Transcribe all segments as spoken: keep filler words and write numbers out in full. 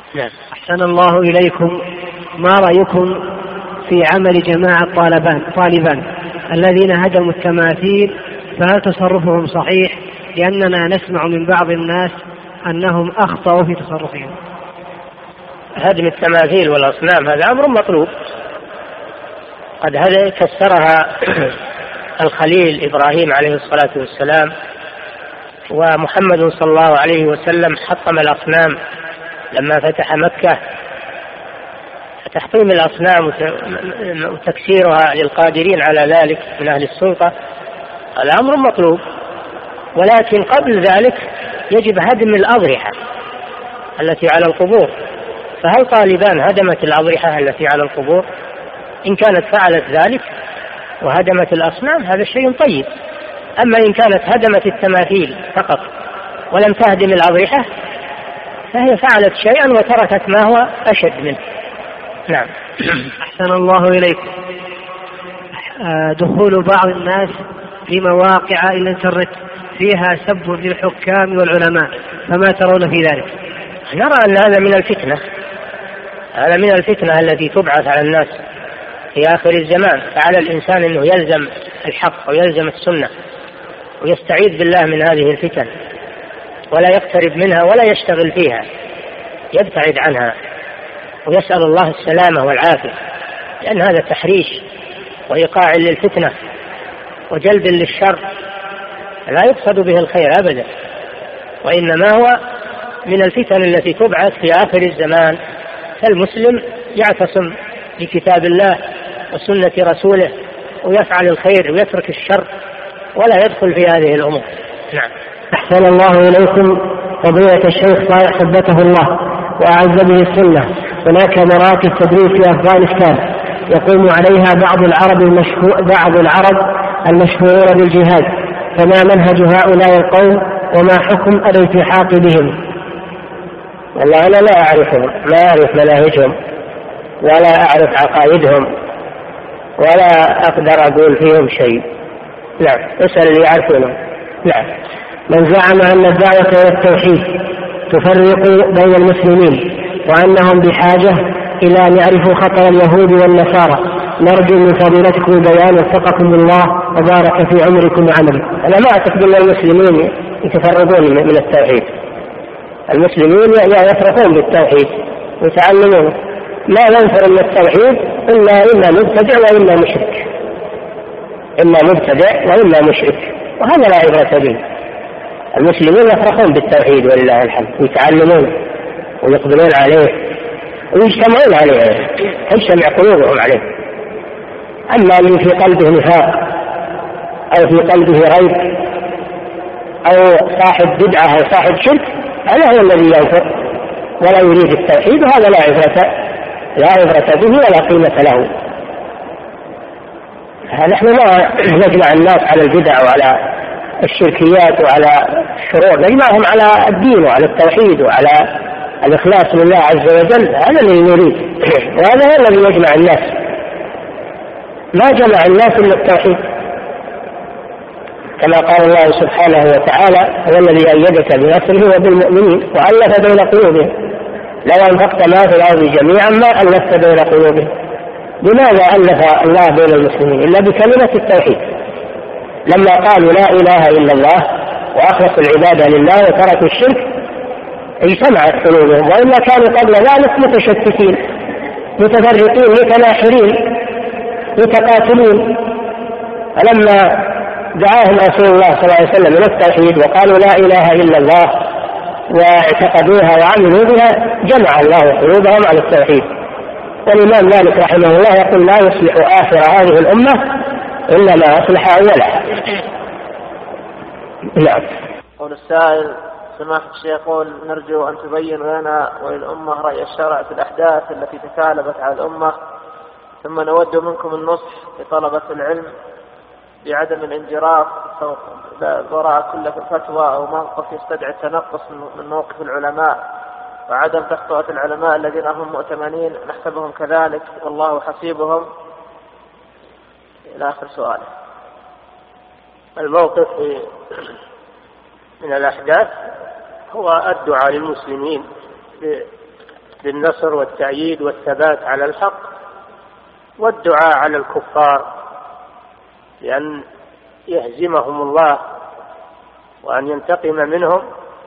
نعم. أحسن الله إليكم، ما رأيكم في عمل جماعة طالبان طالبان الذين هدموا التماثيل؟ فهل تصرفهم صحيح؟ لأننا نسمع من بعض الناس أنهم أخطأوا في تصرفهم. هدم التماثيل والأصنام هذا أمر مطلوب، قد هذا كسرها الخليل إبراهيم عليه الصلاة والسلام، ومحمد صلى الله عليه وسلم حطم الأصنام لما فتح مكة. تحطيم الأصنام وتكسيرها للقادرين على ذلك من أهل السلطة الأمر مطلوب، ولكن قبل ذلك يجب هدم الأضرحة التي على القبور. فهل طالبان هدمت الأضرحة التي على القبور؟ إن كانت فعلت ذلك وهدمت الأصنام هذا شيء طيب، أما إن كانت هدمت التماثيل فقط ولم تهدم الأضرحة فهي فعلت شيئا وتركت ما هو أشد منه. نعم. أحسن الله إليكم، دخول بعض الناس في مواقع الانترنت فيها سب للحكام والعلماء، فما ترون في ذلك؟ نرى أن هذا من الفتنة، هذا من الفتنة التي تبعث على الناس في آخر الزمان. فعلى الإنسان أنه يلزم الحق ويلزم السنة ويستعيذ بالله من هذه الفتن، ولا يقترب منها ولا يشتغل فيها، يبتعد عنها ويسأل الله السلامة والعافية، لأن هذا تحريش وإيقاع للفتنة وجلب للشر لا يقصد به الخير أبدا، وإنما هو من الفتن التي تبعث في آخر الزمان. فالمسلم يعتصم بكتاب الله وسنة رسوله ويفعل الخير ويترك الشر ولا يدخل في هذه الأمور. نعم. أحسن الله إليكم فضيلة الشيخ صالح ثبته الله وأعز به السنة، هناك مراكز تدريس في أفغانستان يقوم عليها بعض العرب المشهور بعض العرب المشهورون بالجهاد، فما منهج هؤلاء القوم وما حكم الالتحاق بهم؟ والله أنا لا أعرفهم، لا أعرف مناهجهم ولا أعرف عقائدهم ولا أقدر أقول فيهم شيء. نعم. اسأل اللي يعرفونه. نعم. من زعم أن الدعوة إلى التوحيد تفرق بين المسلمين وأنهم بحاجة إلى أن يعرفوا خطر اليهود والنصارى، نرجو من فضيلتكم البيان وفقكم الله وبارك في عمركم وعملكم. أنا ما أعتقد أن المسلمين يتفرقون من التوحيد، المسلمين يفرقون بالتوحيد ويتعلمون، لا ينفر من التوحيد إلا إلا مبتدع وإلا مشرك، إلا مبتدع وإلا مشرك، وهذا لا عبرة به. المسلمين يفرحون بالتوحيد ولله الحمد، ويتعلمون ويقبلون عليه ويجتمعون عليه، تجتمع قلوبهم عليه. أما من في قلبه نفاق أو في قلبه ريب أو صاحب بدعة أو صاحب شرك هذا هو الذي ينفر ولا يريد التوحيد، وهذا لا عبرة لا عبرة به ولا قيمة له. نحن لا نجمع الناس على البدع وعلى الشركيات وعلى الشرور، نجمعهم على الدين وعلى التوحيد وعلى الإخلاص لله عز وجل، هذا الذي نريد، وهذا هو الذي يجمع الناس. ما جمع الناس إلا التوحيد، كما قال الله سبحانه وتعالى: هو الذي أيدك بنصره وبالمؤمنين وألف بين قلوبهم لو أنفقت ما في الأرض جميعا ما ألفت بين قلوبهم. لماذا ألف الله بين المسلمين إلا بكلمة التوحيد؟ لما قالوا لا إله إلا الله وأخلصوا العبادة لله وتركوا الشرك اجتمعت قلوبهم، وإلا كانوا قبل ذلك متشتتين متفرقين متناحرين متقاتلين. فلما دعاهم رسول الله صلى الله عليه وسلم إلى التوحيد وقالوا لا إله إلا الله واعتقدوها وعملوا بها جمع الله قلوبهم على التوحيد. والإمام مالك رحمه الله يقول: لا يصلح آخر هذه الأمة إلا ما أصلح أولها. نعم. قول السائل: سماحة الشيخ يقول: نرجو أن تبين لنا وللأمة رأي الشرع في الأحداث التي تكالبت على الأمة، ثم نود منكم النصح لطلبة العلم بعدم الانجراف وراء كل فتوى أو موقف يستدعي التنقص من موقف العلماء، وعدم تخطئة العلماء الذين هم مؤتمنين نحسبهم كذلك والله حسيبهم، إلى آخر سؤاله. الموقف من الأحداث هو الدعاء للمسلمين بالنصر والتأييد والثبات على الحق، والدعاء على الكفار بأن يهزمهم الله وأن ينتقم منهم.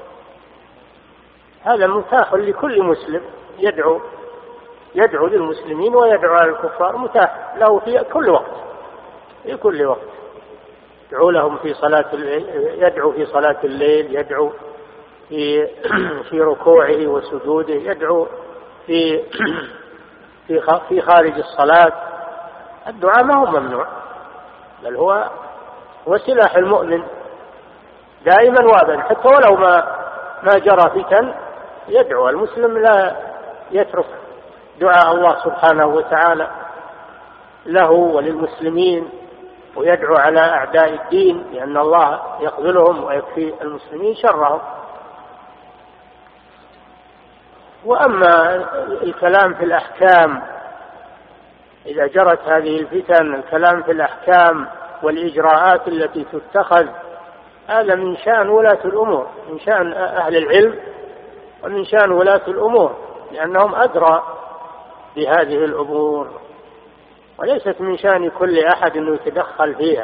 هذا متاح لكل مسلم، يدعو يدعو للمسلمين ويدعو على الكفار، متاح له في كل وقت، في كل وقت يدعو لهم في صلاة الليل، يدعو في صلاة الليل، يدعو في في ركوعه وسجوده، يدعو في في في خارج الصلاة. الدعاء ما هو ممنوع، بل هو هو سلاح المؤمن دائما وابدا، حتى ولو ما ما جرى فتن يدعو. المسلم لا يترك دعاء الله سبحانه وتعالى له وللمسلمين، ويدعو على أعداء الدين، لأن الله يخذلهم ويكفي المسلمين شرهم. وأما الكلام في الأحكام إذا جرت هذه الفتن، الكلام في الأحكام والإجراءات التي تتخذ، هذا من شأن ولاة الأمور، من شأن أهل العلم ومن شأن ولاة الأمور، لأنهم أدرى بهذه الأمور، وليست من شأن كل أحد أنه يتدخل فيها،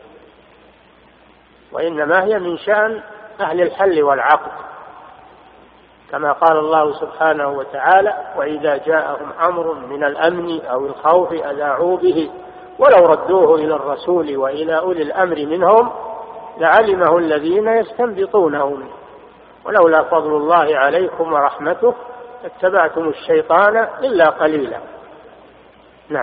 وإنما هي من شأن أهل الحل والعقد، كما قال الله سبحانه وتعالى: وإذا جاءهم أمر من الأمن أو الخوف أذاعوا به ولو ردوه إلى الرسول وإلى أولي الأمر منهم لعلمه الذين يستنبطونه منه ولولا فضل الله عليكم ورحمته اتبعتم الشيطان إلا قليلا. نعم.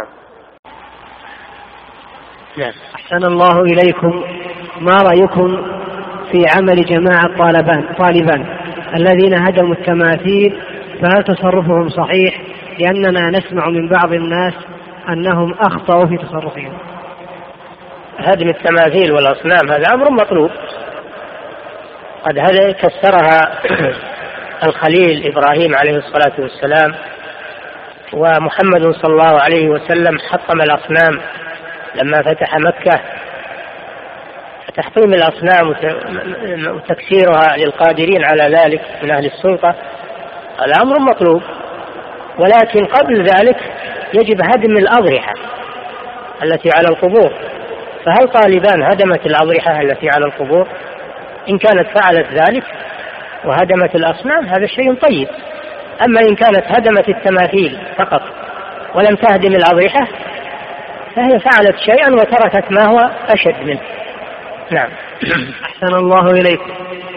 نعم. أحسن الله إليكم، ما رأيكم في عمل جماعة طالبان طالبان الذين هدموا التماثيل، فهل تصرفهم صحيح؟ لأننا نسمع من بعض الناس أنهم أخطأوا في تصرفهم. هدم التماثيل والأصنام هذا أمر مطلوب، قد هذا كسرها الخليل إبراهيم عليه الصلاة والسلام، ومحمد صلى الله عليه وسلم حطم الأصنام لما فتح مكة. تحطيم الأصنام وتكسيرها للقادرين على ذلك من أهل السلطة الأمر مطلوب، ولكن قبل ذلك يجب هدم الأضرحة التي على القبور. فهل طالبان هدمت الأضرحة التي على القبور؟ إن كانت فعلت ذلك وهدمت الأصنام هذا شيء طيب، أما إن كانت هدمت التماثيل فقط ولم تهدم الأضرحة فهي فعلت شيئا وتركت ما هو أشد منه. نعم. أحسن الله إليكم،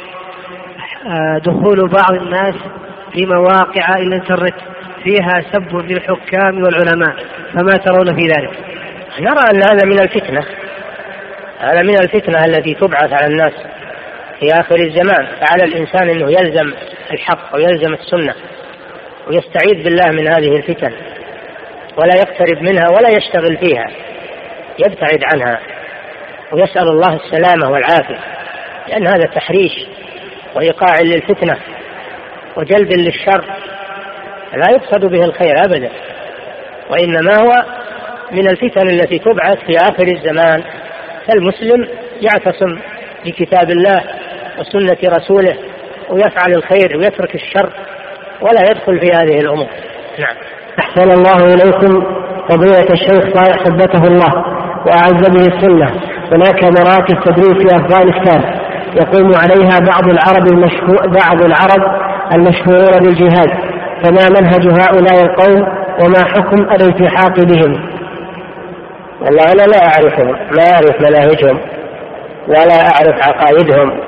دخول بعض الناس في مواقع الانترنت فيها سب للحكام والعلماء، فما ترون في ذلك؟ نرى أن هذا من الفتنة، هذا من الفتنة التي تبعث على الناس في آخر الزمان. فعلى الإنسان أنه يلزم الحق ويلزم السنة ويستعيذ بالله من هذه الفتن، ولا يقترب منها ولا يشتغل فيها، يبتعد عنها ويسأل الله السلامة والعافية، لأن هذا تحريش وإيقاع للفتنة وجلب للشر لا يقصد به الخير أبدا، وإنما هو من الفتن التي تبعث في آخر الزمان. فالمسلم يعتصم بكتاب الله وسنة رسوله ويفعل الخير ويترك الشر ولا يدخل في هذه الأمور. نعم. أحسن الله إليكم، فضيلة الشيخ صالح ثبته الله وأعز به السنة، هناك مراكز تدريب في أفغانستان يقوم عليها بعض العرب المشهور بعض العرب المشهورون بالجهاد، فما منهج هؤلاء القوم وما حكم الالتحاق بهم؟ والله أنا لا أعرفهم، لا أعرف مناهجهم ولا أعرف عقائدهم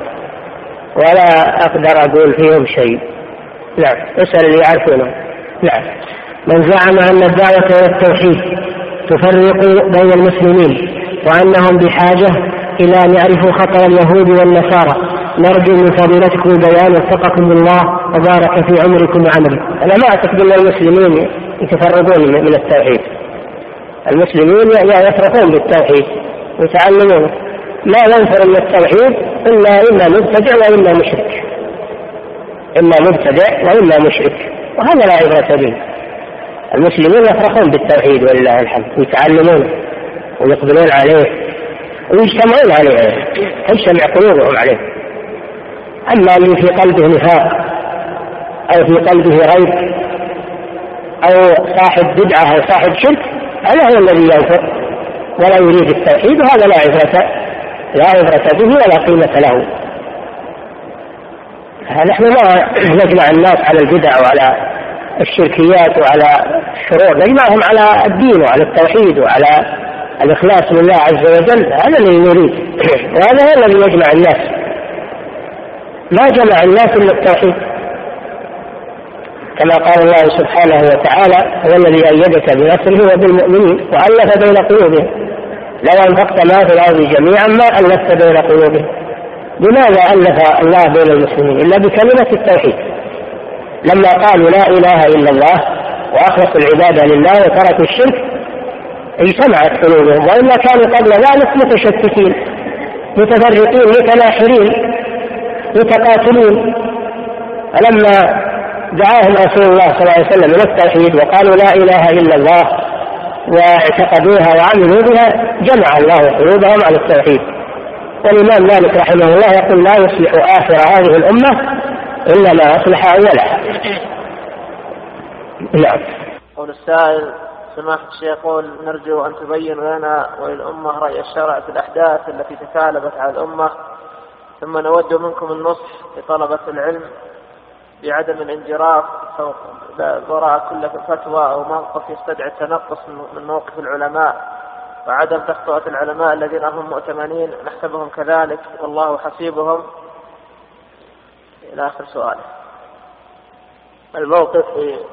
ولا أقدر أقول فيهم شيء. نعم. اسأل اللي يعرفونه. نعم. من زعم أن الدعوة إلى التوحيد تفرق بين المسلمين وأنهم بحاجة إلى أن يعرفوا خطر اليهود والنصارى، نرجو من فضيلتكم البيان وفقكم الله وبارك في عمركم وعملكم. أنا ما أعتقد أن المسلمين يتفرقون من التوحيد، المسلمين يفرحون بالتوحيد ويتعلمون، لا ينفر من التوحيد إلا إلا مبتدع وإلا مشرك، إما مبتدع وإلا مشرك، وهذا لا عبرة به. المسلمين يفرحون بالتوحيد ولله الحمد، ويتعلمون ويقبلون عليه ويجتمعون عليه، تجتمع قلوبهم عليه. أما من في قلبه نفاق أو في قلبه غيب أو صاحب بدعة أو صاحب شرك هذا هو الذي ينفق ولا يريد التوحيد، وهذا لا عبرة لا عبرة به ولا قيمة له. نحن ما نجمع الناس على البدع وعلى الشركيات وعلى الشرور، نجمعهم على الدين وعلى التوحيد وعلى الإخلاص لله عز وجل، هذا الذي نريد وهذا هو الذي يجمع الناس. ما جمع الناس إلا التوحيد، كما قال الله سبحانه وتعالى هو الذي أيدك بنصره وبالمؤمنين وألف بين قلوبهم لو أنفقت ما في الأرض جميعا ما ألفت بين قلوبهم. لماذا ألف الله بين المسلمين إلا بكلمة التوحيد؟ لما قالوا لا إله إلا الله وأخلصوا العبادة لله وتركوا الشرك اجتمعت قلوبهم، وإلا كانوا قبل ذلك متشتتين متفرقين متناحرين متقاتلين. فلما دعاهم رسول الله صلى الله عليه وسلم إلى التوحيد وقالوا لا إله إلا الله واعتقدوها وعملوا بها جمع الله قلوبهم على التوحيد. والإمام مالك رحمه الله يقول لا يصلح آخر هذه الأمة إلا ما أصلح أولها. نعم. قول السائل: سماحة الشيخ يقول نرجو أن تبين لنا وللأمة رأي الشرع في الأحداث التي تكالبت على الأمة، ثم نود منكم النصح لطلبة العلم بعدم الانجراف وراء كل فتوى أو موقف يستدعي التنقص من موقف العلماء، وعدم تخطئة العلماء الذين هم مؤتمنين نحسبهم كذلك والله حسيبهم، إلى آخر سؤاله. الموقف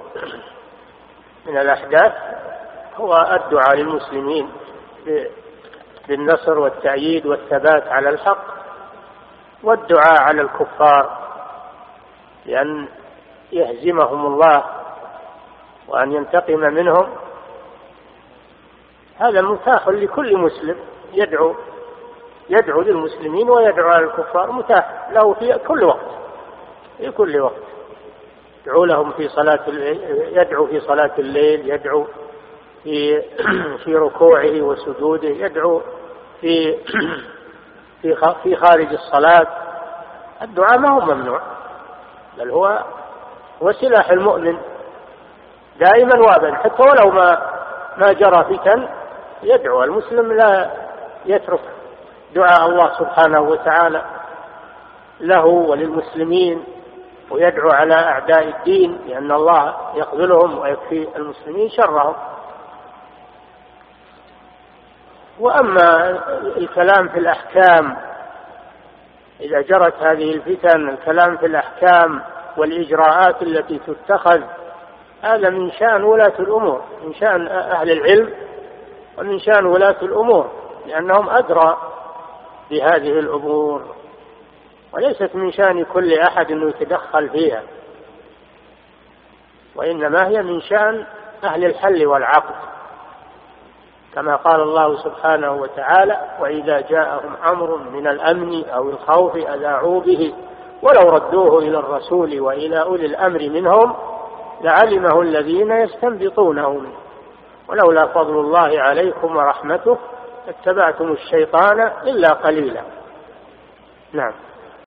من الأحداث هو الدعاء للمسلمين بالنصر والتأييد والثبات على الحق، والدعاء على الكفار لأن يهزمهم الله وأن ينتقم منهم. هذا متاح لكل مسلم، يدعو يدعو للمسلمين ويدعو على الكفار، متاح له في كل وقت في كل وقت يدعو لهم في صلاة يدعو في صلاة الليل، يدعو في في ركوعه وسجوده، يدعو في في في خارج الصلاة. الدعاء ما هو ممنوع، بل هو هو سلاح المؤمن دائما وابدا، حتى ولو ما ما جرى فتن يدعو. المسلم لا يترك دعاء الله سبحانه وتعالى له وللمسلمين، ويدعو على أعداء الدين لأن الله يخذلهم ويكفي المسلمين شرهم. وأما الكلام في الأحكام إذا جرت هذه الفتن، الكلام في الأحكام والإجراءات التي تتخذ، هذا من شأن ولاة الأمور، من شأن أهل العلم ومن شأن ولاة الأمور، لأنهم أدرى بهذه الأمور، وليست من شأن كل أحد أنه يتدخل فيها، وإنما هي من شأن أهل الحل والعقد، كما قال الله سبحانه وتعالى: وإذا جاءهم أمر من الأمن أو الخوف أذاعوا به ولو ردوه إلى الرسول وإلى أولي الأمر منهم لعلمه الذين يستنبطونه منه ولولا فضل الله عليكم ورحمته اتبعتم الشيطان إلا قليلا. نعم.